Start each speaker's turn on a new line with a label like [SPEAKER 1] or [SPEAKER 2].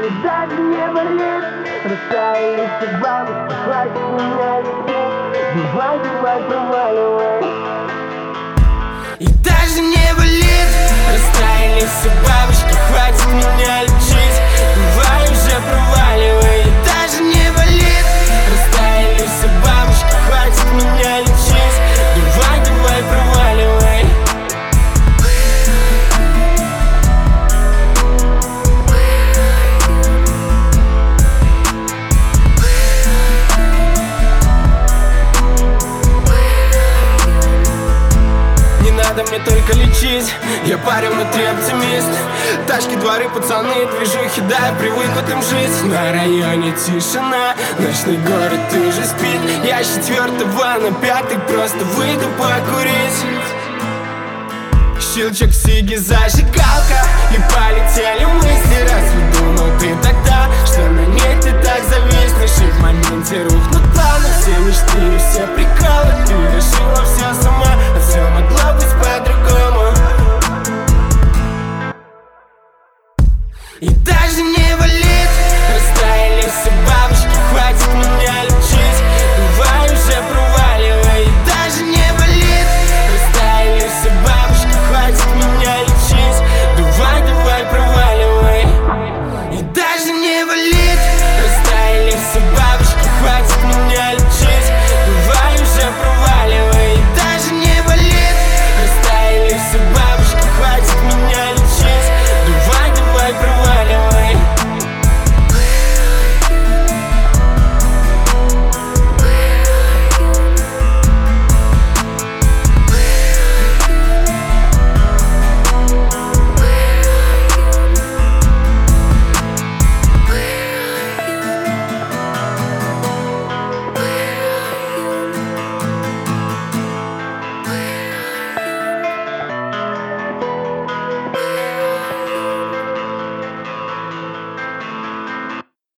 [SPEAKER 1] И даже не болит. Растаяли все бабушки, хватит меня лечить. Давай, давай, проваливай.
[SPEAKER 2] И даже не болит. Растаяли все бабушки, хватит меня лечить. Давай уже проваливай. И даже не болит. Растаяли все бабушки, хватит меня лечить. Давай, давай, проваливай. Надо мне только лечить, я парень внутри оптимист. Тачки, дворы, пацаны, движухи, да, я привык в этом жить. На районе тишина, ночной город уже спит. Я с 4-го на 5-й просто выйду покурить. Щелчок сиги, зажигалка, и полетели мысли. Разве думал ты тогда, что на ней ты так зависнешь? И в моменте рухнут планы, все мечты и все приколы. Ты решила все сама.